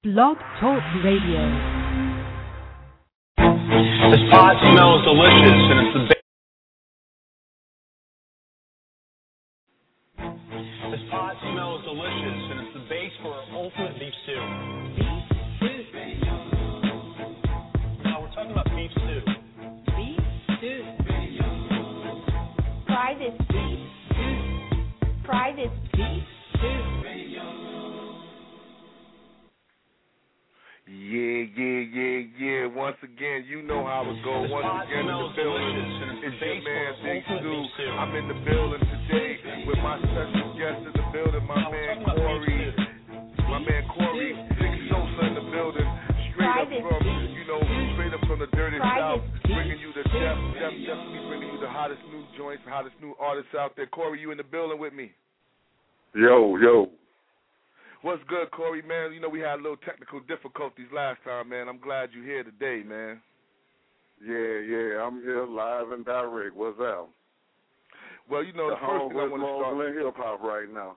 Blog Talk Radio. This pot smells delicious, and it's the This pot smells delicious, and it's the base for our ultimate beef stew. Beef stew. Now we're talking about beef stew. Beef stew. Try this beef stew. Try this beef stew. Yeah. Once again, you know how it goes. Once again, in the building, it's your man, Big Stu. I'm in the building today with my special guest in the building, my man Corey. My man Corey, Big Sosa in the building, straight up from the dirty South, bringing you the definitely bringing you the hottest new joints, hottest new artists out there. Corey, you in the building with me? Yo. What's good, Corey, man? You know, we had a little technical difficulties last time, man. I'm glad you're here today, man. Yeah, I'm here live and direct. What's up? Well, you know, the first thing I want to start with hip-hop right now.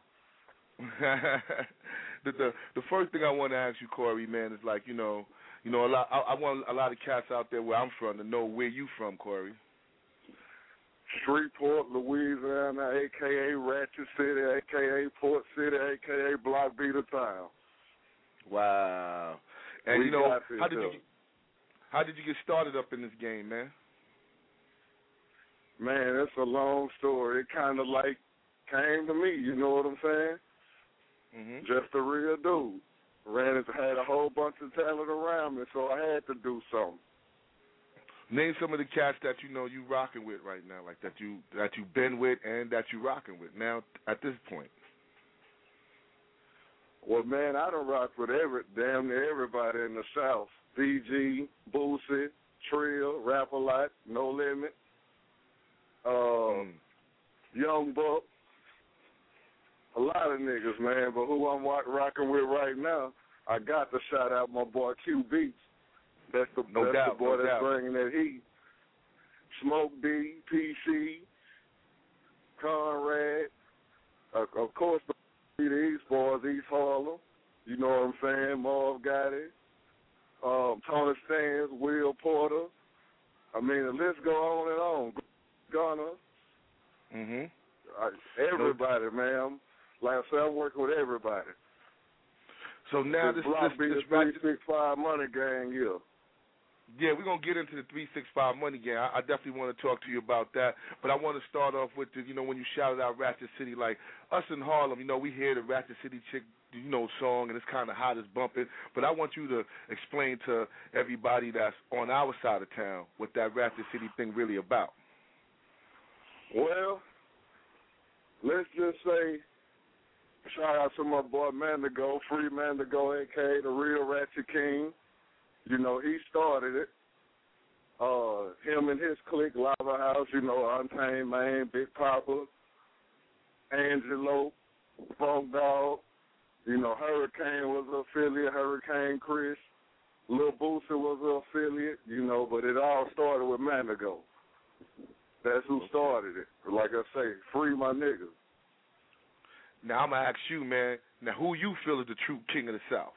the first thing I want to ask you, Corey, man, is like, I want a lot of cats out there where I'm from to know where you from, Corey. Shreveport, Louisiana, a.k.a. Ratchet City, a.k.a. Port City, a.k.a. Block Beater Town. Wow. And, how did you get started up in this game, man? Man, it's a long story. It kind of like came to me, you know what I'm saying? Mm-hmm. Just a real dude. Had a whole bunch of talent around me, so I had to do something. Name some of the cats that you rocking with right now, like that you've been with and that you rocking with now at this point. Well, man, I done rock with damn near everybody in the South. BG, Boosie, Trill, Rap-A-Lot, No Limit, Young Buck, a lot of niggas, man. But who I'm rocking with right now, I got to shout out my boy Q Beats. That's the boy that's bringing that heat. Smoke D, PC, Conrad, of course, the East Boys, East Harlem. You know what I'm saying? Marv Gotti, Tony Stans, Will Porter. I mean, the list go on and on. Gunner. Everybody, man. Like I said, I'm working with everybody. So now this 365 Money Gang, yeah. Yeah, we're going to get into the 365 Money Gang. I definitely want to talk to you about that. But I want to start off with, when you shouted out Ratchet City, like us in Harlem, we hear the Ratchet City chick, song, and it's kind of hot, it's bumping. But I want you to explain to everybody that's on our side of town what that Ratchet City thing really about. Well, let's just say, shout out to my boy Mandigo, Free Mandigo, a.k.a. the real Ratchet King. He started it. Him and his clique, Lava House, Untamed Man, Big Papa, Angelo, Funk Dog. Hurricane was an affiliate, Hurricane Chris. Lil Boosie was an affiliate, but it all started with Mandigo. That's who started it. Like I say, free my niggas. Now, I'm going to ask you, man, who you feel is the true king of the South?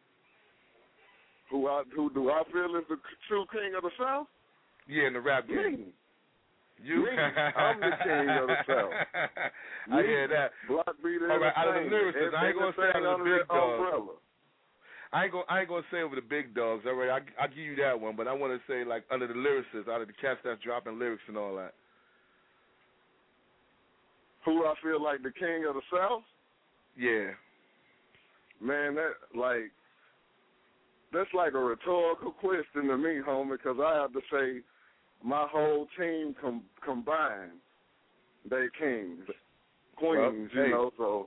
Who do I feel is the true king of the South? Yeah, in the rap game. Me. I'm the king of the South. I hear that. Block Beater. All right, out of the lyricists, I ain't going to say out of the big dogs. Umbrella. I ain't gonna say over the big dogs. All right, I'll give you that one, but I want to say like under the lyricists, out of the cats that's dropping lyrics and all that. Who I feel like the king of the South? Yeah. Man, that's like a rhetorical question to me, homie, because I have to say my whole team combined, they kings, queens, so.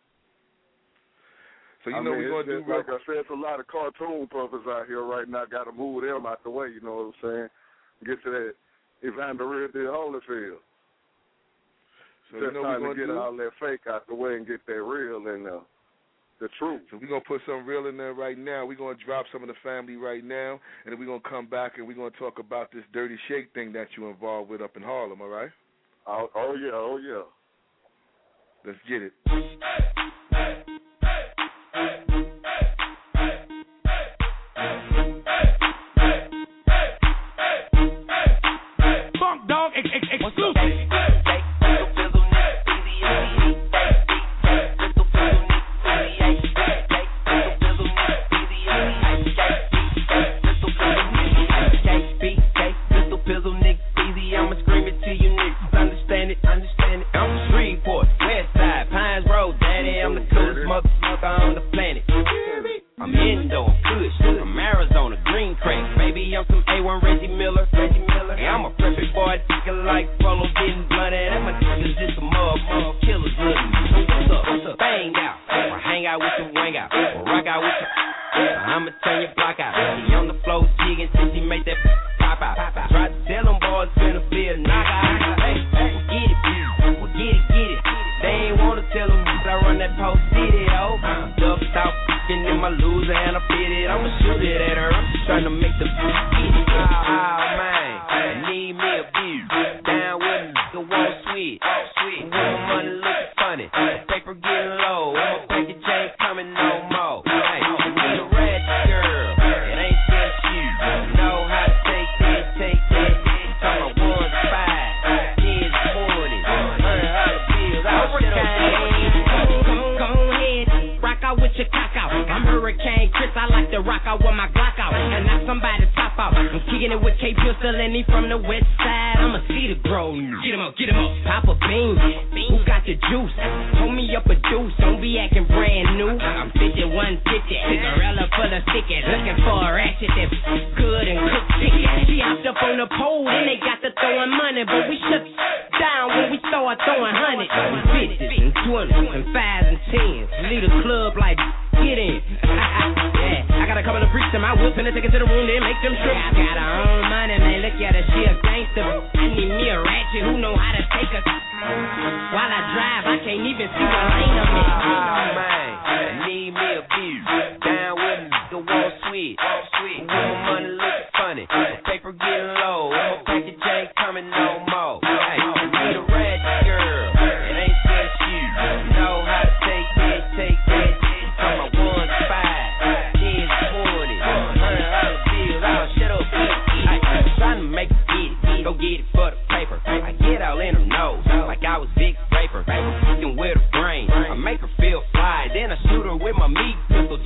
So we're going to do... Like I said, it's a lot of cartoon puppets out here right now. Got to move them out the way, you know what I'm saying? Get to that Evander Holyfield. So just trying to get all that fake out the way and get that real in there. The truth. So we're going to put some real in there right now. We're going to drop some of the family right now, and then we're going to come back and we're going to talk about this Dirty Shake thing that you're involved with up in Harlem, all right? Oh, yeah. Let's get it. like Polo getting blunted. And my niggas just a motherfucker killers looking. So what's up? Bang out. Or hang out with your wang out. Or rock out with your. I'ma turn your block out. He on the floor jigging till she make that pop out. Try to tell them boys finna be a knockout. Hey, well get it. They ain't wanna tell them I run that post city, oh. I'm ducked out, in my loser and I fit it. I'ma shoot it at her. I'm just trying to make the get it. Oh man, I need me a view. Down with a nigga won't switch. When my money looking funny, the paper getting low. My package ain't coming no more. Hey, I need a ratchet girl. It ain't just you. Know how to take that. Turn my 1 to 5, 10 to 20, $100 bills. I'll shut up. Go ahead, rock out with your cock out. I'm Hurricane Chris, I like to rock out with my Glock out and knock somebody top out. I'm kicking it with K Pistol and he from the west side. I'ma see the grow. Get him up. Papa Bean, who got the juice? Hold me up a deuce, don't be acting brand new. I'm 5150, cigarella full of sticky. Looking for a ratchet that's good and cooked chicken. She hopped up on the pole and they got to throwing money, but we shut down when we start throwing hundreds, 50s and 20s and 5s and 10s. Lead a club like get in. Yeah, I got a couple of freaks in my whip and I take it to the room, then make them trip. I got her own money, man, look at her, she a gangster. I need me a ratchet who know how to take her. While I drive, I can't even see what lane I'm in. Oh man, I need me a view. Down with a nigga won't switch. When my money looking funny, the paper getting low. My package ain't coming no more. Hey, I need a ratchet girl. It ain't just you. Know how to take that. Turn my 1 to 5, 10 to 20, $100 bills. I'll shut up. I'm trying to make it, go get it for the paper. I get all in her nose, like I was Vic Raper. Fucking with her brain, I make her feel fly. Then I shoot her with my meat pistol.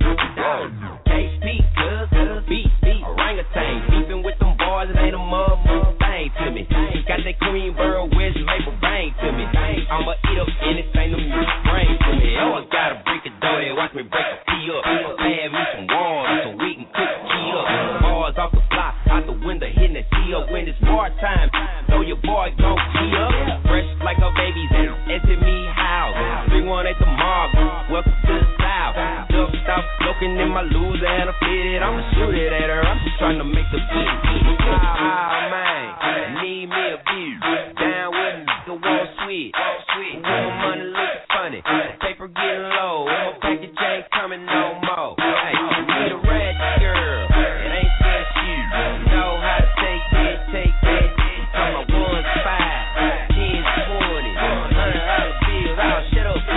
KP, cuz, beat, orangutan. Beefing with them boys, it ain't a motherfucking thing to me. Got that Greenberg wedge, maple bang to me. I'ma eat up anything them niggas bring to me. Oh, I gotta break a dough there, watch me break a pee up. Add me some water so we can cook the key up. Bars off the block, out the window, hitting the tee up. When it's bar time, know your boy gon' key up. Fresh like a baby's in SME house. 318 the mob, welcome to the South. Ducked out, looking in my loser and I fit it. I'ma shoot it at her, I'm just trying to make the beat. Oh man, I need me a view. Down with a nigga won't switch. When my money looking funny, the paper getting low. My package ain't coming no more. Hey, I need a ratchet girl. It ain't just you. Know how to take that. Turn my 1 to 5, 10 to 20, $100 bills. I'll shut up.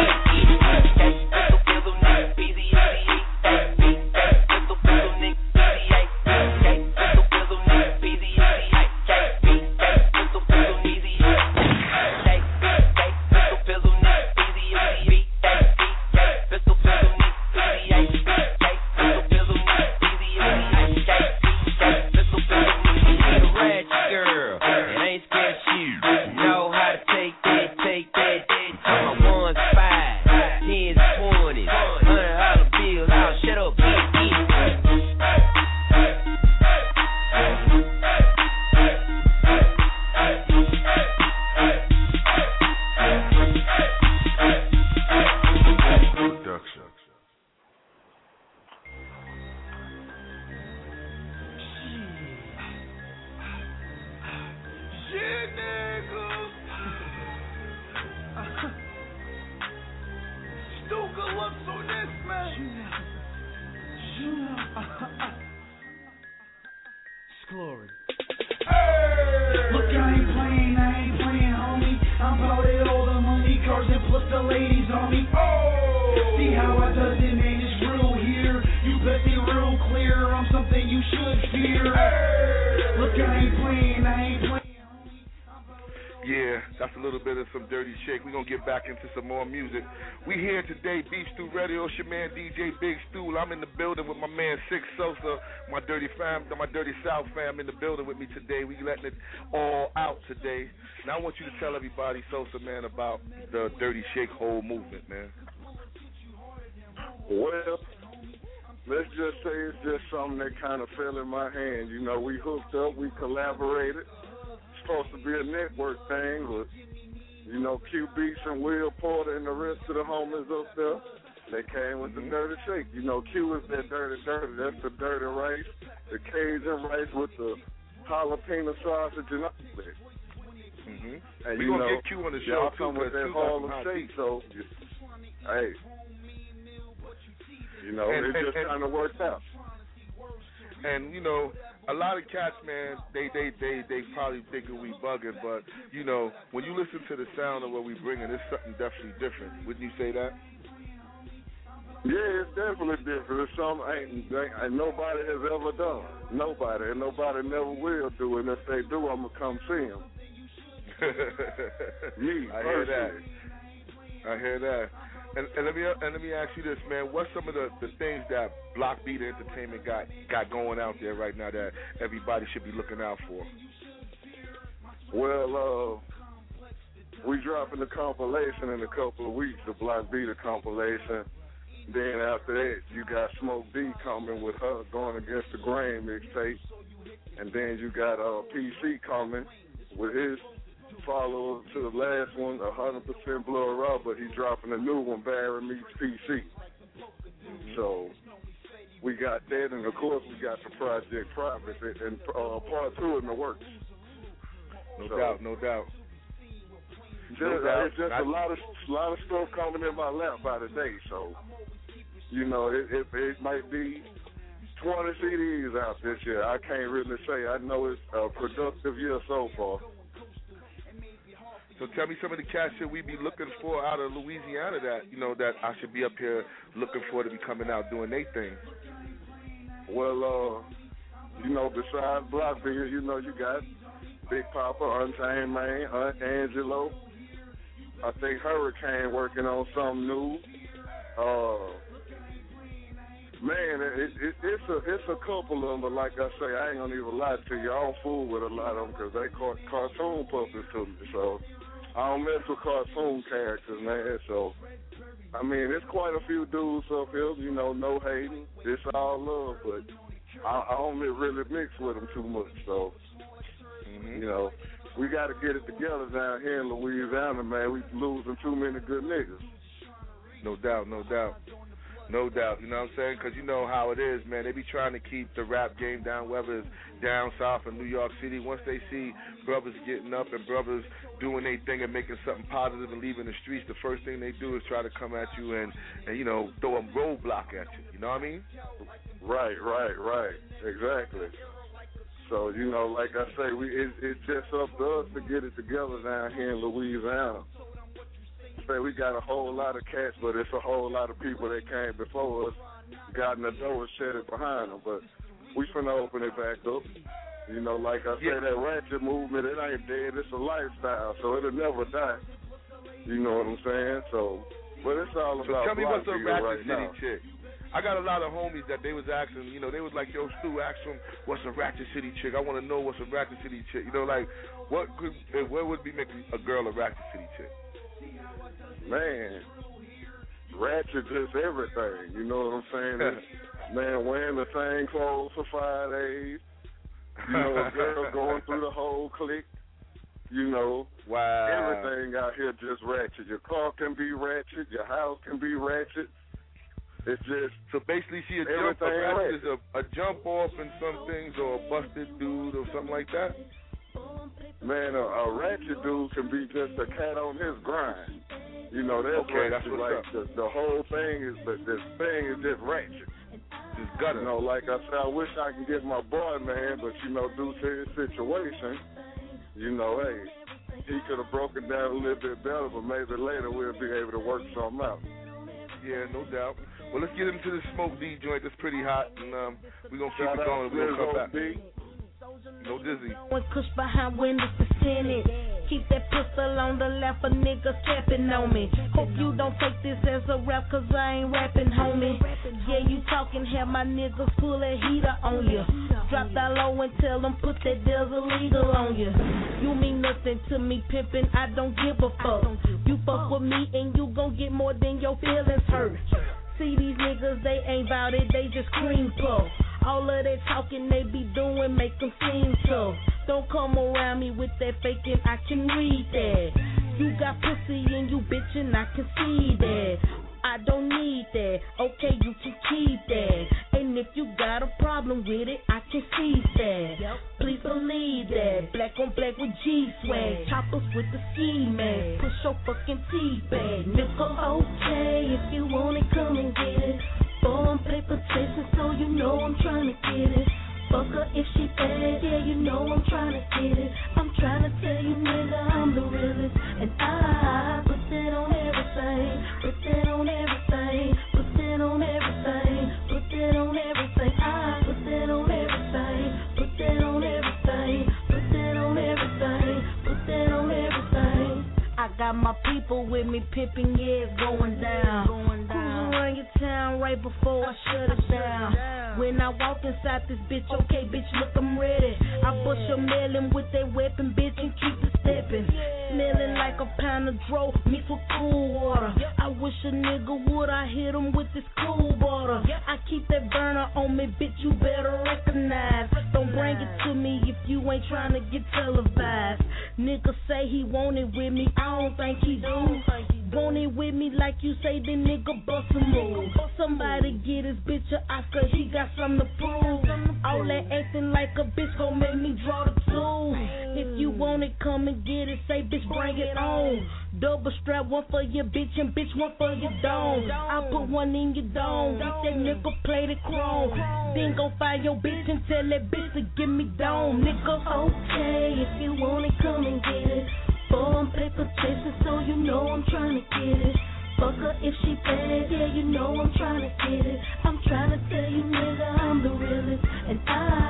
Glory. Look, I ain't playing, homie. I'm about it all, the money, cars, and plus the ladies on me. See how I does it, man, it's real here. You bet me real clear, I'm something you should fear. Look, I ain't playing, homie. Yeah, that's a little bit of some Dirty Shake. We're going to get back into some more music. We here today, Beef Stew Radio. It's your man, DJ Big Stew. I'm in the building with my man, Six Sosa, my Dirty South fam in the building with me today. We letting it all out today. Now I want you to tell everybody, Sosa, man, about the Dirty Shake whole movement, man. Well, let's just say it's just something that kind of fell in my hand. You know, we hooked up, we collaborated, supposed to be a network thing, but, you know, Q Beats and Will Porter and the rest of the homies up there, they came with the dirty shake. You know, Q is that dirty. That's the dirty rice, the Cajun rice with the jalapeno sausage and all that. And we're going to get Q on the show, y'all come with that Harlem shake, so, hey, you know, it just kind of worked out. And, you know, a lot of cats, man, they probably thinking we bugging, but, you know, when you listen to the sound of what we bringing, it's something definitely different. Wouldn't you say that? Yeah, it's definitely different. It's something ain't nobody has ever done. Nobody, and nobody never will do it. And if they do, I'm going to come see them. Me, I hear that. And let me ask you this, man. What's some of the things that Block Beat Entertainment got going out there right now that everybody should be looking out for? Well, we dropping the compilation in a couple of weeks, the Block Beat compilation. Then after that, you got Smoke D coming with her going against the Grain mixtape, and then you got PC coming with his follow to the last one, 100% Blood Raw, but he's dropping a new one, Barry Meets PC. So we got that, and of course we got the Project Private and part 2 in the works. No doubt. It's just a lot of stuff coming in my lap by the day. So you know, it might be 20 CDs out this year. I can't really say. I know it's a productive year so far. So tell me some of the cats that we be looking for out of Louisiana that, you know, that I should be up here looking for to be coming out doing their thing. Well, you know, besides Block Beat, you know, you got Big Papa, Untamed Man, Aunt Angelo. I think Hurricane working on something new. Man, it's a couple of them, but like I say, I ain't gonna even lie to you. I don't fool with a lot of them because they cartoon puppets to me. So I don't mess with cartoon characters, man. So I mean, there's quite a few dudes up here. You know, no hating. It's all love, but I don't really mix with them too much. So you know, we got to get it together down here in Louisiana, man. We losing too many good niggas. No doubt. You know what I'm saying? Because you know how it is, man. They be trying to keep the rap game down, whether it's down south in New York City. Once they see brothers getting up and brothers doing their thing and making something positive and leaving the streets, the first thing they do is try to come at you and you know, throw a roadblock at you. You know what I mean? Right. Exactly. So, you know, like I say, it's just up to us to get it together down here in Louisiana. We got a whole lot of cats, but it's a whole lot of people that came before us, got in the door and shut it behind them. But we finna open it back up. You know, like I said, that ratchet movement, it ain't dead. It's a lifestyle, so it'll never die. You know what I'm saying? So, but it's all about. So tell me what's a Ratchet right City now. chick? I got a lot of homies that they was asking, you know, they was like, yo, Stu, ask them what's a Ratchet City chick. I want to know what's a Ratchet City chick. You know, like, what would be making a girl a Ratchet City chick? Man, ratchet just everything. You know what I'm saying? Man, wearing the same clothes for 5 days. You know, a girl going through the whole clique. You know, everything out here just ratchet. Your car can be ratchet. Your house can be ratchet. It's just so basically, she a jump off in some things, or a busted dude, or something like that. Man, a ratchet dude can be just a cat on his grind. You know, that's like the whole thing is, but this thing is just ratchet. Just gutter. You know, like I said, I wish I could get my boy, man, but you know, due to his situation, you know, hey, he could have broken down a little bit better, but maybe later we'll be able to work something out. Yeah, no doubt. Well, let's get into the Smoke D joint. That's pretty hot, and we're going to keep it going. We're going to come back. No dizzy. When push behind windows is tinted. Keep that pistol on the left, a nigga stepping on me. Hope you don't take this as a rap, cause I ain't rapping, homie. Yeah, you talking, have my niggas full of heater on you. Drop that low and tell them put that Desert Eagle on you. You mean nothing to me, pimpin', I don't give a fuck. You fuck with me and you gon' get more than your feelings hurt. See these niggas, they ain't bout it, they just cream puff. All of that talking they be doing make them seem tough. Don't come around me with that faking, I can read that. You got pussy and you bitchin', I can see that. I don't need that, okay, you can keep that. And if you got a problem with it, I can see that. Please believe that. Black on black with G-swag, choppers with the ski mask. Push your fucking teabag, nigga. Okay, if you want it, come and get it. Born paper chasing, so you know I'm trying to get it. Fuck her if she bad, yeah, you know I'm trying to get it. I'm trying to tell you, nigga, I'm the realest. And I put that on everything. Put that on everything. Put that on everything. Put that on everything. I put that on everything. Put that on everything. Put that on everything. Put that on everything. I got my people with me, pimping, yeah, it's going down. Cruising around your town right before I shut it down. When I walk inside this bitch, okay, bitch, look, I'm ready. I bust your melon with that weapon, bitch, and keep it stepping. Smelling like a pound of dro mixed with cool water. I wish a nigga would, I hit him with this cool water. I keep that burner on me, bitch, you better recognize. Don't bring it to me if you ain't trying to get televised. Nigga say he want it with me, I don't think he do. Want it with me like you say, then nigga bust a move. Somebody get his bitch a Oscar, he got something to prove. All that acting like a bitch gon' make me draw the tool. If you want it, come and get it, say bitch bring it on. Double strap, one for your bitch and bitch one for your dome. I put one in your dome, if that nigga play the chrome. Then go find your bitch and tell that bitch to give me dome, nigga. Okay, if you want it, come and get it. Born paper chasing, so you know I'm trying to get it. Fuck her if she bad, yeah, you know I'm trying to get it. I'm trying to tell you, nigga, I'm the realest. And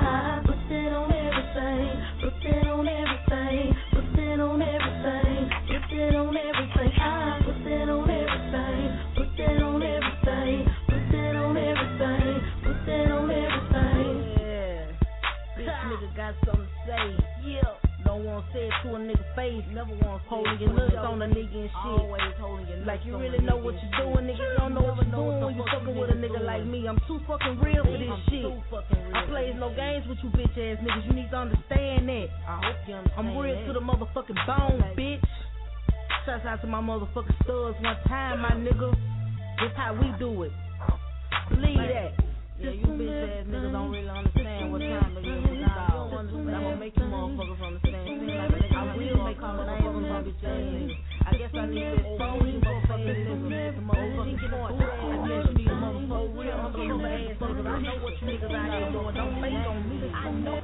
I put that on everything. Put that on everything. Put that on everything. Put that on everything. I put that on everything. Put that on everything. Put that on everything. Put that on everything. Yeah. This nigga got something to say. Yeah. Don't want to say it to a nigga face. Never want to holding your nuts on a nigga and shit. Always holding your nuts. Like you really know what you're doing, nigga. You don't know what you're doing when you fucking with a nigga like me. I'm too fucking real for this shit. I plays no games with you bitch ass niggas. You need to understand that. I hope you understand. I'm real to the motherfucking bone, bitch. Shouts out to my motherfucking studs one time, my nigga. This how we do it. Believe that. Yeah, you bitch ass niggas don't really understand what time it is. Nah, I'm gonna make you motherfuckers understand. I will make you motherfuckers understand. I guess I need to expose you motherfuckers to motherfucking point. I guess you need a motherfucker real motherfucker ass niggas. I know what you niggas out here doing. Don't fake on me. I know.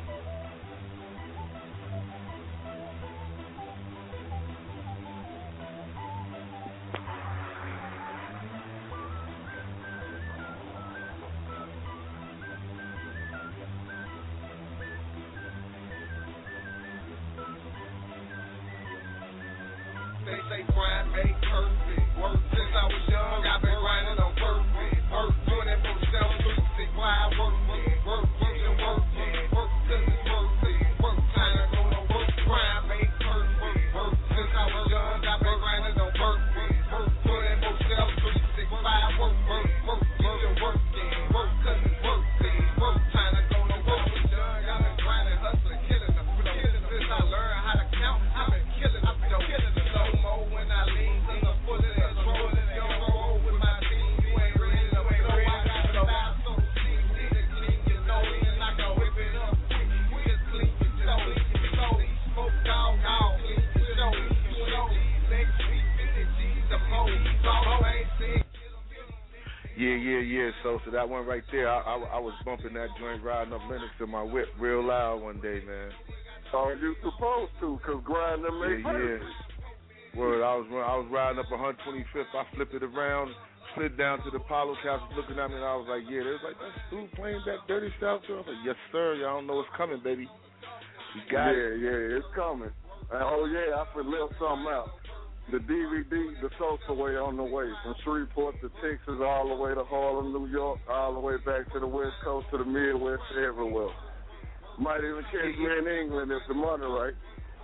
They say grind make perfect. Work since I was young, I've been grinding on perfect. Work doing it for self, 365 work, work, and work, work till it's worth it. Work time to go to work, grind make perfect. Work since I was young, I've been grinding on perfect. Work doing it for self, 365 work, work, and work, work till it's worth it. Work time to go to work. I've been grinding, hustling, killing them. Since I learned how to count, I've been killing them. When I leave, I'm a full of that troll. You don't roll with my team, you ain't ready to blow. I got a style so cheap, need to clean your nose, and I can whip it up quick. You just clean your toe, smoke dog, clean your show. Next week, 50 G's a pole, all ain't sick. Yeah. So that one right there, I was bumping that joint, riding up Linux in my whip real loud one day, man. Oh, you supposed to, cause grinding make perfect. Word, I was riding up 125th. I flipped it around, slid down to the Apollo Couch, looking at me, and I was like, yeah. They was like, that's dude playing that dirty South. I was like, yes, sir. Y'all don't know what's coming, baby. We got it. Yeah, it's coming. Oh, yeah, I could lift something out. The DVD, the Sosa Way on the way, from Shreveport to Texas, all the way to Harlem, New York, all the way back to the West Coast, to the Midwest, everywhere. Might even catch me in England if the money right.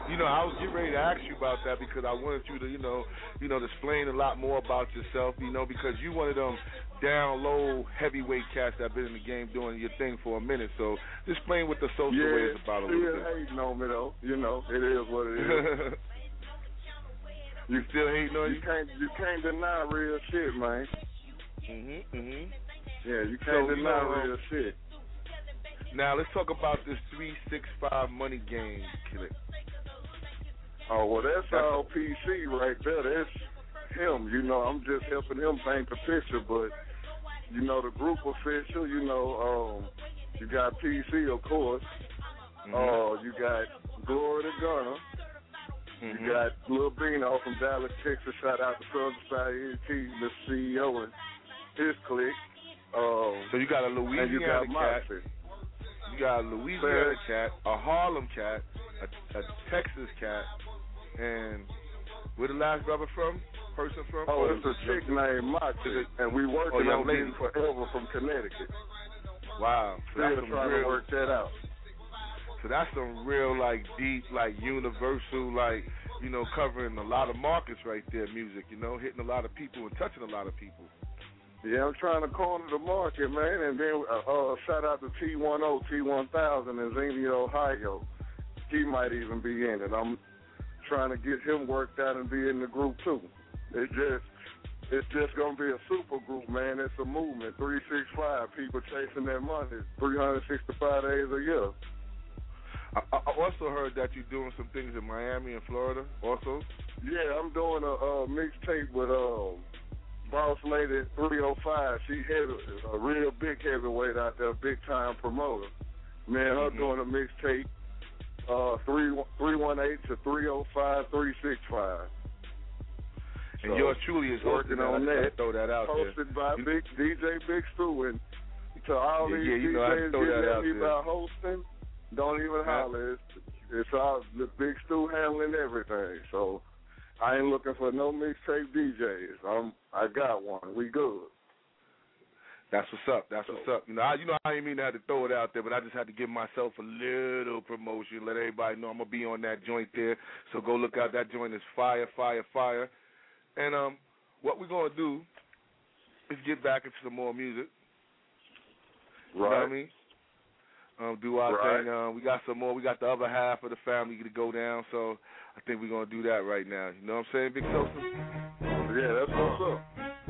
You know, I was getting ready to ask you about that because I wanted you to, you know, explain a lot more about yourself, you know, because you one of them down low heavyweight cats that been in the game doing your thing for a minute. So just explain what the social way is about a little bit. Yeah, hating on me though. You know, it is what it is. You still hating on you? You can't deny real shit, man. Yeah, you can't deny real shit. Now let's talk about this 365 money game, kid. Oh well, that's all PC right there. That's him. You know, I'm just helping him paint the picture, but you know the group official. You know, you got PC, of course. You got Glory the Gunner. You got Lil Bino from Dallas, Texas. Shout out to Southern Side ET, the CEO and his clique. So you got a Louisiana and you got cat. You got a Louisiana cat, a Harlem cat, a Texas cat, and where the last person from? Oh, it's a chick named Moxie, and we working on this forever from Connecticut. Wow. So still trying to work that out. So that's some real, like, deep, like, universal, like, you know, covering a lot of markets right there, music, you know, hitting a lot of people and touching a lot of people. Yeah, I'm trying to corner the market, man, and then shout out to T10, T1000 in Xenia, Ohio. He might even be in it. I'm trying to get him worked out and be in the group, too. It's just going to be a super group, man. It's a movement, 365, people chasing their money, 365 days a year. I also heard that you're doing some things in Miami and Florida also. Yeah, I'm doing a mixtape with Boss Lady 305. She a real big heavyweight out there, big time promoter. Man, her doing a mixtape 318 to 305 365. And yours truly is working on that. Throw that out hosted by DJ Big Stu, and to all these DJs getting at me about hosting. Don't even holler. It's all the Big Stu handling everything. So I ain't looking for no mixtape DJs. I got one. We good. That's what's up. That's what's up. You know, I didn't mean to have to throw it out there, but I just had to give myself a little promotion, let everybody know I'm gonna be on that joint there. So go look out. That joint is fire, fire, fire. And what we're gonna do is get back into some more music. Right. You know what I mean? Do our thing. We got some more. We got the other half of the family to go down, so I think we're going to do that right now. You know what I'm saying, Big Sosa? Yeah, that's what's up.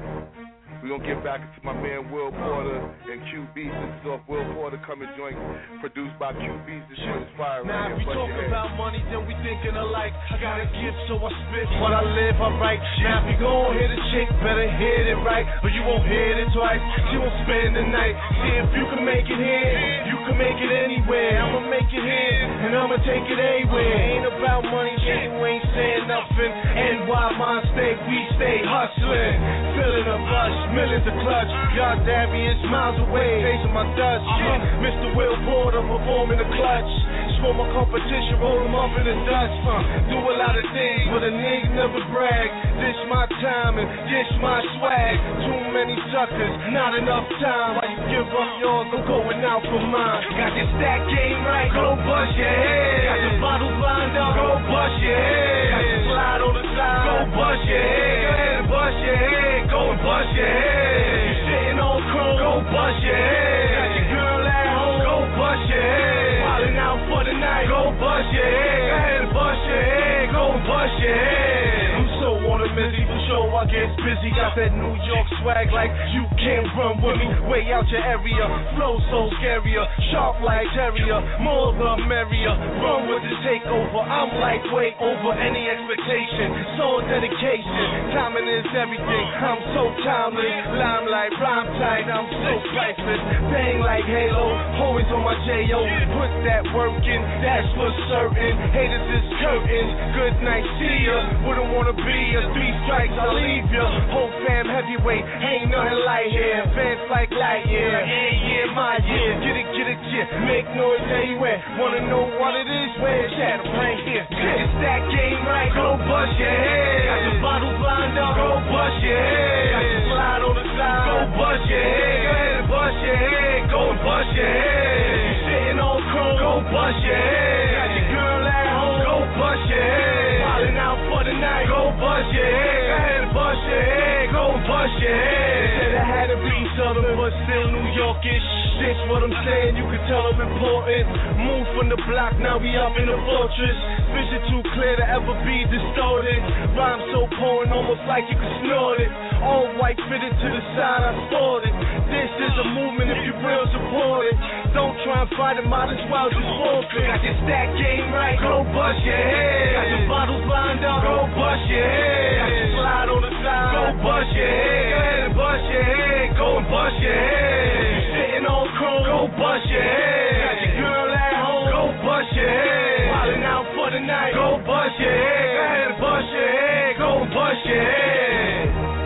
We're going to get back into my man Will Porter and Q Beats. This is off Will Porter Coming Joint, produced by Q Beats. This shit is fire. Now, if we talking about money, then we thinking alike. I got a gift, so I spit. What I live, I write. Now, if you gon' hit a chick, better hit it right, or you won't hit it twice. She won't spend the night. See if you can make it here. You can make it anywhere. I'ma make it here, and I'ma take it anywhere. Ain't about money, shit, you ain't saying nothing. NY, my state, we stay hustling. Filling up rush, millions of clutch. God damn me, it's miles away. Chasing my dust. Mr. Will Porter performing the clutch. Smoke my competition, roll them up in the dust. Do a lot of things, but a nigga never brag. This my time and this my swag. Too many suckers, not enough time. Why you give up yours? I'm going out for mine. Got this stack game right, go bust your head. Got the bottles lined up, go bust your head. Got the slide on the side, go bust your head. Go ahead and bust your head, go and bust your head. You sitting on chrome, go bust your head. Got your girl at home, go bust your head. Wildin' out for the night, go bust your head. Go ahead and bust your head, go and bust your head. I'm so on a busy for show, I get busy. Got that New York swag like you can't run with me. Way out your area, flow so scarier. Sharp like terrier, more the merrier. Run with the takeover, I'm lightweight over any expectation. So dedication, timing is everything. I'm so timeless, limelight, rhyme tight, I'm so priceless. Bang like Halo, always on my J.O. Put that work in, that's for certain. Haters is curtains, good night, see ya. Wouldn't wanna be a 3 strikes, I'll leave ya. Whole fam heavyweight, ain't nothing light here. Fans like light year, yeah, my year. Get it, yeah. Make noise anywhere. Wanna know what it is? Where it's at? I'm right here. It's that game right, go bust your head. Got the bottles lined up, go bust your head. Got the slide on the side, go bust your head. Go ahead and bust your head, go and bust your head. You sitting on chrome, go bust your head. Got your girl at home, go bust your your head. Said I had to be Southern, but still New Yorkish. This what I'm saying, you can tell I'm important. Move from the block, now we up in the fortress. Vision too clear to ever be distorted. Rhyme so pouring, almost like you can snort it. All white fitted to the side, I sport it. This is a movement if you real support it. Don't try and fight it, might as well just forfeit. Got your stack game right, go bust your head. Got your bottles lined up, go bust your head. Got your slide on the side, go bust your head. Go ahead and bust your head, go and bust your head. You sitting on chrome, go bust your head. Got your girl at home, go bust your head. Wildin' out for the night, go bust your head. Go ahead and bust your head, go and bust your head.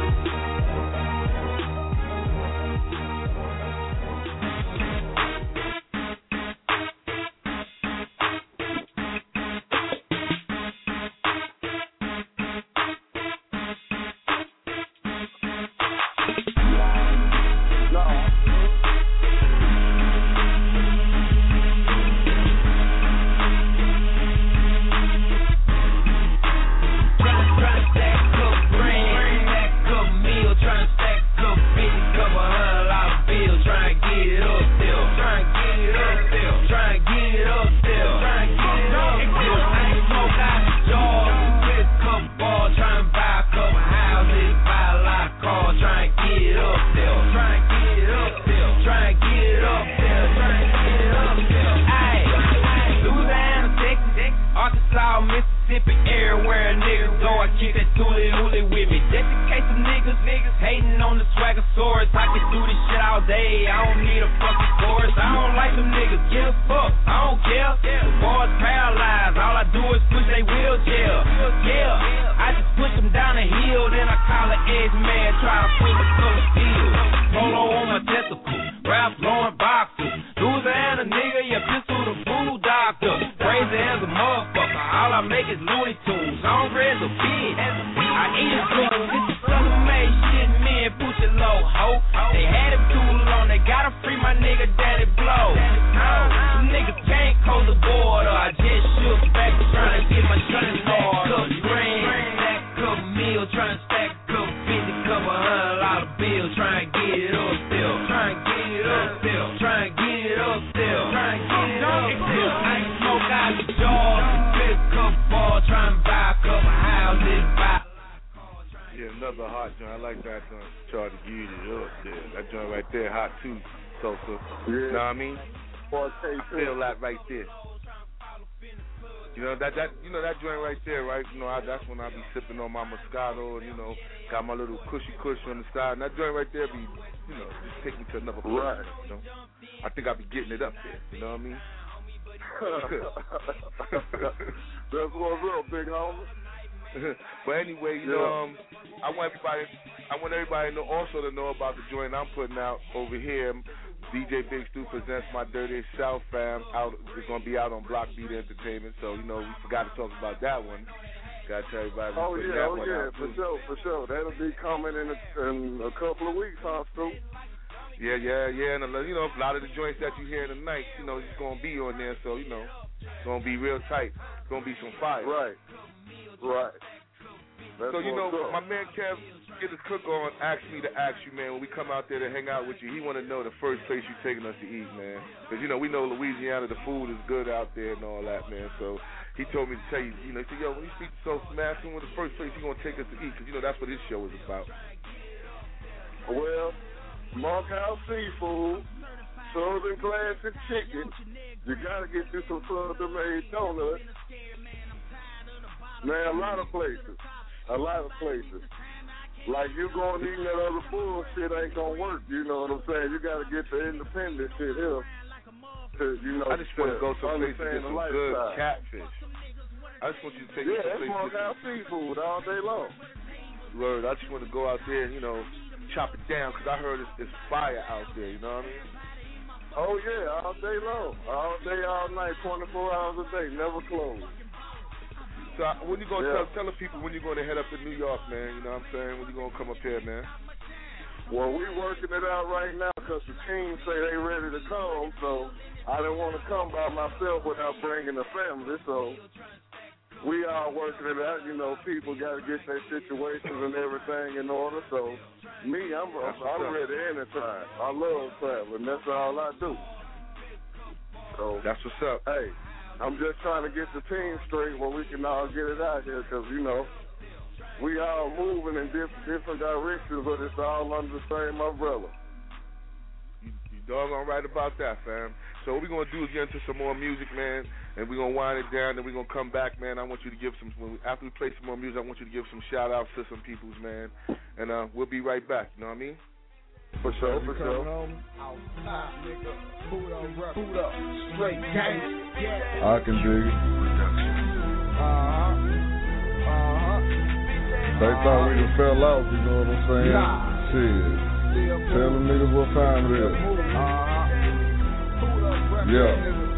That joint right there, right? That's when I be sipping on my Moscato and, got my little cushy on the side. And that joint right there be, just take me to another place. Right. I think I be getting it up there. You know what I mean? That's what's up, big homie. But anyway, I want everybody also to know about the joint I'm putting out over here. DJ Big Stu presents My Dirty South fam. It's going to be out on Block Beat Entertainment, so, we forgot to talk about that one. Got to tell everybody. For sure. That'll be coming in a couple of weeks, huh, Stu? Yeah, and, a lot of the joints that you hear tonight, it's going to be on there, so, it's going to be real tight. It's going to be some fire. Right. That's so, my man Kev, Get His Cook On, asked me to ask you, man, when we come out there to hang out with you, he want to know the first place you taking us to eat, man. Because, we know Louisiana, the food is good out there and all that, man. So he told me to tell you, he said, yo, when you speak to Soul Smash, what's the first place you going to take us to eat? Because, that's what this show is about. Well, Smokehouse Seafood, Southern Classic Chicken. You got to get you some Southern Made Donuts. Man, a lot of places. Like, you going to eat that other bullshit ain't going to work, you know what I'm saying? You got to get the independent shit here. I just want to go someplace and get some good catfish. I just want you to take me someplace. Yeah, Smokehouse Seafood all day long. Word, I just want to go out there and, chop it down because I heard it's fire out there, you know what I mean? Oh, yeah, all day long. All day, all night, 24 hours a day, never close. So when you gonna tell the people when you're gonna head up to New York, man? You know what I'm saying? When you gonna come up here, man? Well, we working it out right now because the team say they ready to come. So I didn't want to come by myself without bringing the family. So we are working it out. You know, people got to get their situations and everything in order. So, me, I'm ready anytime. I love traveling. That's all I do. So that's what's up. Hey, I'm just trying to get the team straight where we can all get it out here because, you know, we all moving in different directions, but it's all under the same umbrella. You doggone right about that, fam. So what we're going to do is get into some more music, man, and we're going to wind it down, then we're going to come back, man. I want you to give some, after we play some more music, I want you to give some shout-outs to some peoples, man, and we'll be right back, you know what I mean? For sure, for sure. Outside, nigga. Boot up, straight gang. I can dig it. They thought we done fell out, you know what I'm saying? Shit. Tell them niggas what time it is. Yeah.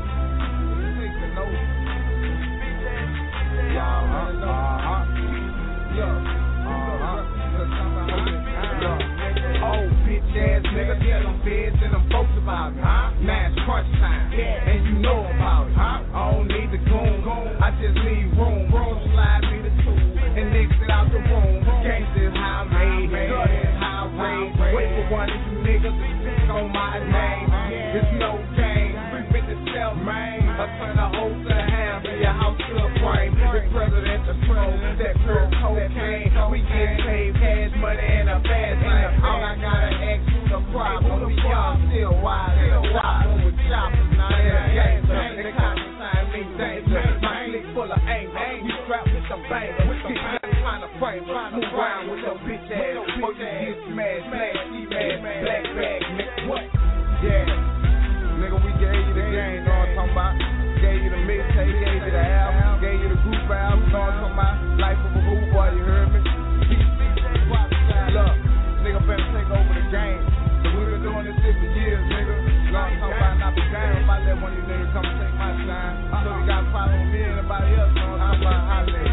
Oh, bitch ass nigga, tell them feds and them folks about it. Now it's crunch time, and you know about it. I don't need the goon, I just need room. Slide me the tool and exit out the room. Gangsters how I made, how I raised. Wait for one of you niggas to speak on my name. It's no game, creeping the self, man. I turn the whole to half and your house to a frame. The president control that pure cocaine. We get paid cash money and a fast lane. All I gotta ask you the problem. We all still wild and a wild with choppers. Now they're gangster. They consign me danger. My clique full of aim. We strapped with some bang. With some kind of frame. Move around with your bitch ass. Fuck you get smashed. She mad. Black bag. Nigga, what? Yeah. Nigga, we gave you the game. Know what I'm talking about? Gave you the mixtape. Gave you the album. Gave you the group album. Know what I'm talking about? Life of a boo boy. You heard me? Look, nigga better take over the game. So we been doing this shit for years, nigga. Know what I'm talking about? Not the game. If I let one of you niggas come and take my shine. So you got to follow me and anybody else. Know what I'm talking about?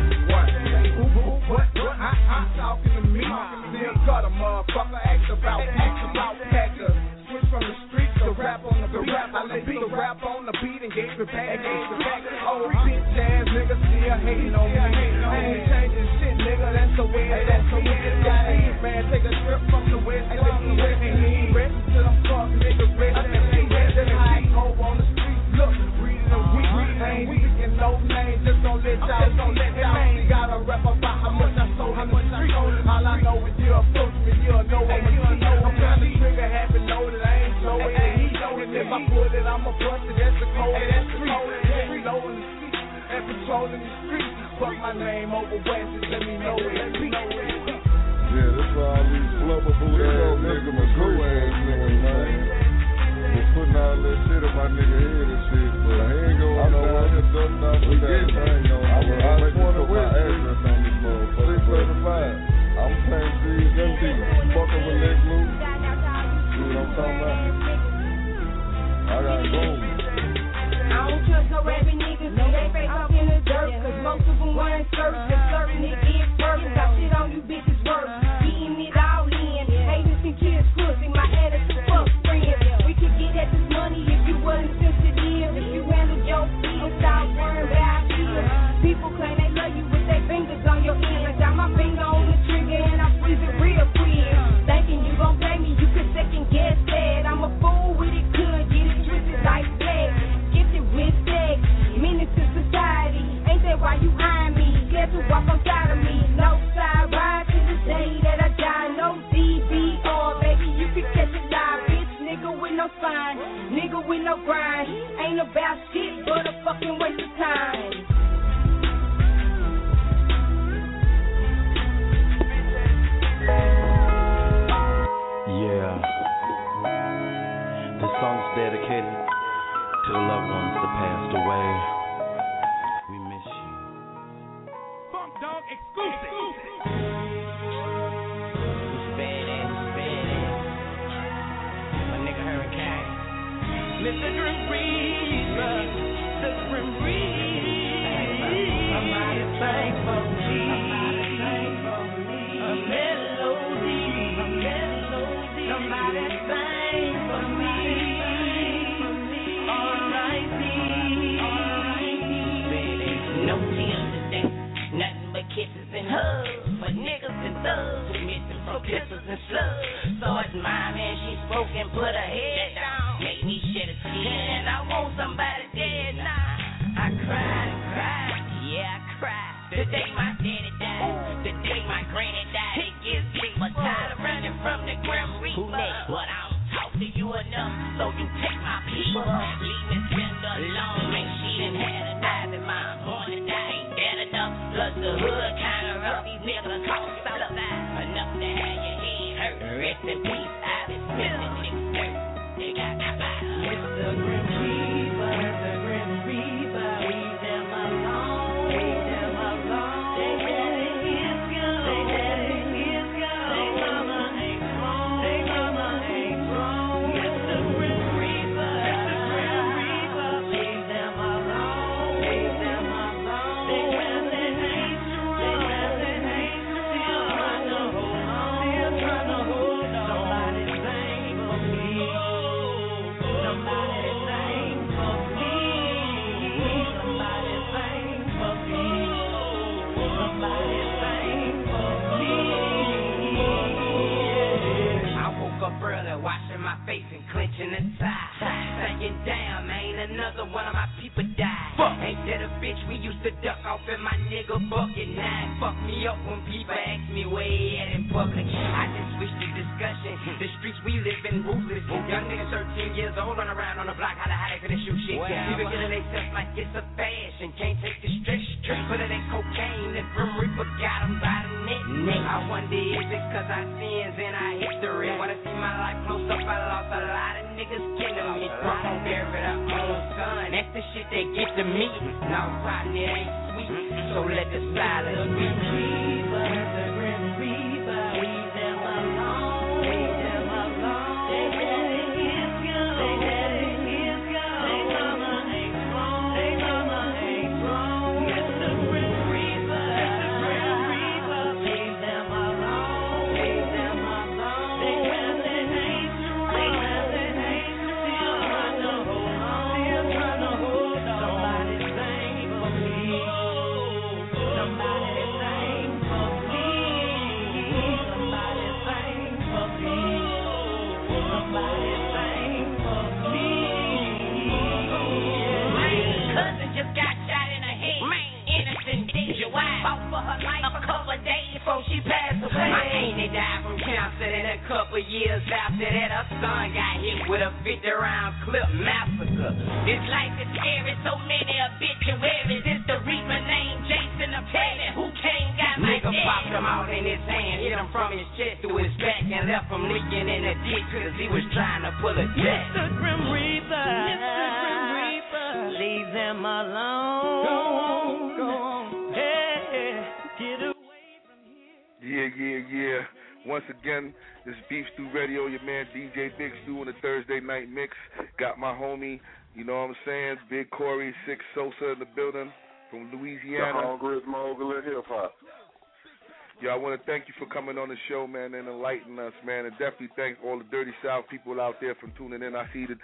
What? I'm talking to me. Still got a motherfucker. Act about Packers. Switch from the streets to rap on the beat. I let the rap on the beat and gave it back. Oh, bitch ass nigga still hating on me. I ain't changing shit, nigga. That's the way it is. Man, take a trip from the west. And he ain't ready till I'm fucking niggas ready. Just high cold on the street. Look, reading the week. Ain't speaking no names. Just don't let y'all. Ain't gotta rap about how much I sold on the street. All I know is you approach me, you'll know I'm a G. I'm trying to trigger happy, know that I ain't so it. He know it. If I put it, I'ma bust it. That's the code. That's the street. Reloading the street and patrolling the street. Fuck my name over West and let me know it. Yeah, that's why all these flubber boot ass niggas and cool ass niggas, man. We're putting all that shit in my nigga head and shit, but I ain't going nowhere. I'm dusting off the gas. I just want to put my address on this motherfucker. 635. I'm paying CSMD. Fucking with Lex Luke. See what I'm talking about? I got gold. I don't trust no rapping niggas, they face off in the dirt. Cause most of them wearing skirts, and certain it get first. Got shit on you bitches worse, getting it all in. Haters and kids pussy, my attitude fuck friends. We could get at this money if you wasn't sensitive. If you handled your feet, stop worrying about kids. People claim they love you with their fingers on your ear. I got my finger on the trigger and I freeze it real quick. Thinking you gon' blame me, you could second guess that. I'm a fool with it, could get it twisted like that. With sex, menace to society. Ain't that why you eyeing me? Scared to walk on side of me. No side ride to the day that I die. No DBR, baby, you can catch a live bitch. Nigga with no sign, nigga with no grind. Ain't about shit but a fucking waste of time. Yeah, this song's dedicated to the loved ones that passed away. We miss you. Funk Dog exclusive. My nigga Hurricane. Mr. Grim Reaper, the Grim Reaper. Somebody sang for me. A melody. Somebody sang for me. No tears today. broke and put her head down. Made me shed a tear, and I want somebody dead now. I cried and cried, yeah, I cried. The day my daddy died, the day my granny died, it gives me my tired of running from the Grim Reaper. But I don't talk to you enough, so you take my people. Leave me Brenda alone, make she done had a knife in my born and die ain't bad enough. Plus the hood kinda rough, these niggas cost outside. Enough to have your head hurt. Rest in peace, I've been spilling niggas dirt. They got me by Mr. Grim Reaper, the Grim Reaper, leave them alone, leave them alone. They daddy is gone, they daddy is gone. They mama ain't strong, they mama ain't strong. Mr. Grim Reaper, Mr. Grim Reaper, leave them alone, leave them alone. They daddy ain't strong, they daddy ain't strong. Still trying to hold on, still trying to hold on. Somebody sing for me. Somebody sing for me. Somebody sing for me. Somebody sing for me. I woke up early, washing my face and clenching the tie. Thinking, damn, ain't another one of my people died. Ain't that a bitch we used to duck off in my nigga bucket? Now it fuck me up when people ask me where he at in public. I just switched the discussion. The streets we live in ruthless. Young niggas 13 years old run around on the block, how they finna shoot shit. People killing themselves like it's a fashion. Can't take the stress. Put it in cocaine. The Grim Reaper got them by the neck. I wonder is it cause our sins and our history. Wanna see my life close up, I lost a lot of niggas killing me. Won't bury their own son. That's the shit they get to me. Now rotten, it ain't sweet. So let the silence be. The Grim Reaper, leave them alone, leave them alone. They daddy is gone, they daddy is gone. They mama ain't strong, they mama ain't strong. Mr. Grim Reaper, Mr. Grim Reaper, leave them alone, leave them alone. They daddy ain't strong, they daddy ain't strong. Still trying to hold on, still trying to hold on. Somebody sing for me. Somebody sing for me. Somebody sing for me. Somebody sing for me. My cousin just got shot in the head. Innocent danger. Why? Fought for her life a couple of days before she passed away. My auntie died from cancer, and a couple years after that, her son got hit with a 50-round clip massacre. This life is scary, so many obituaries. It's the Reaper named Jason the Petty who came got my nigga popped him out in his hand, hit him from his chest to his back, and left him leaking in the ditch cause he was trying to pull a jet. Mr. Grim Reaper, Mr. Grim Reaper, leave them alone. Go on, hey, get away from here. Yeah. Once again, this is Beef Stew Radio, your man DJ Big Stew on the Thursday night mix. Got my homie, you know what I'm saying, Big Corey, Six Sosa in the building from Louisiana. The hungriest mogul in hip hop. Yo, I want to thank you for coming on the show, man, and enlightening us, man, and definitely thank all the Dirty South people out there from tuning in. I see the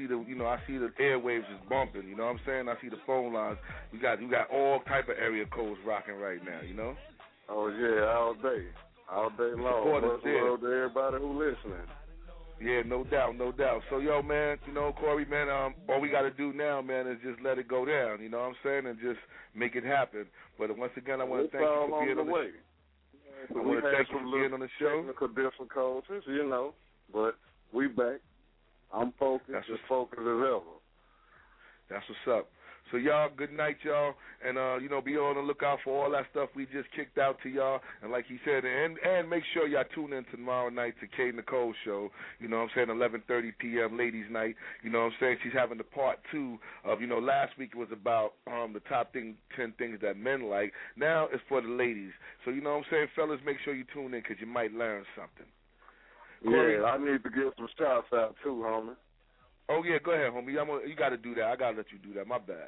airwaves is bumping. You know what I'm saying? I see the phone lines. We got all type of area codes rocking right now. You know? Oh yeah, all day long. Much love to everybody who listening. Yeah, no doubt. So, yo, man, you know, Corey, man, all we got to do now, man, is just let it go down. You know what I'm saying? And just make it happen. But once again, I want to thank you for being on the way. I want to thank you for being on the show. Technical difficulties, you know, but we back. I'm focused. That's as focused as ever. That's what's up. So, y'all, good night, y'all. And, you know, be on the lookout for all that stuff we just kicked out to y'all. And like he said, and make sure y'all tune in tomorrow night to K. Nicole show. You know what I'm saying, 11:30 p.m. ladies' night. You know what I'm saying? She's having the part 2 of, you know, last week it was about the top 10 things that men like. Now it's for the ladies. So, you know what I'm saying, fellas, make sure you tune in because you might learn something. Corey, yeah, I need to give some shouts out too, homie. Oh, yeah, go ahead, homie. You got to do that. I got to let you do that. My bad.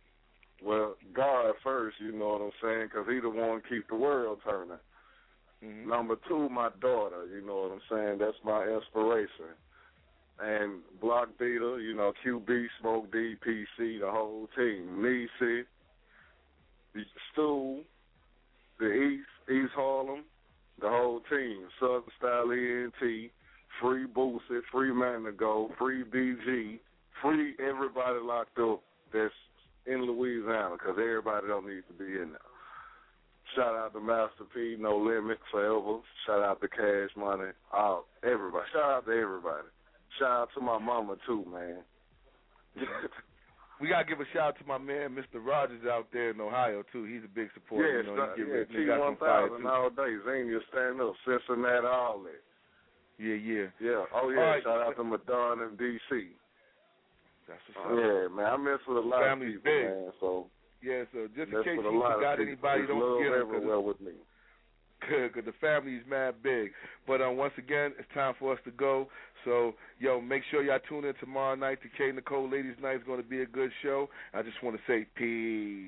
Well, God first, you know what I'm saying, because he the one keep the world turning. Mm-hmm. Number 2, my daughter, you know what I'm saying. That's my inspiration. And Block Beater, you know, QB, Smoke D, PC, the whole team. Niecy, the Stu, the East Harlem, the whole team. Southern Style ENT, free Boosie, free Man to Go, free BG, free everybody locked up that's in Louisiana, because everybody don't need to be in there. Shout out to Master P, No Limit, Forever. Shout out to Cash Money, everybody. Shout out to everybody. Shout out to my mama, too, man. We got to give a shout out to my man, Mr. Rogers, out there in Ohio, too. He's a big supporter. T-1000 all day. Xenia, Stand Up, Cincinnati, all that. Yeah. Oh, yeah. Right. Shout out to Madonna in D.C. That's what's up. Yeah, man. I mess with a lot of people, big. man. So, yeah, so just in case you forgot anybody, don't forget everywhere with me. Good, because the family's mad big. But once again, it's time for us to go. So, make sure y'all tune in tomorrow night to K. Nicole Ladies Night. It's going to be a good show. I just want to say peace.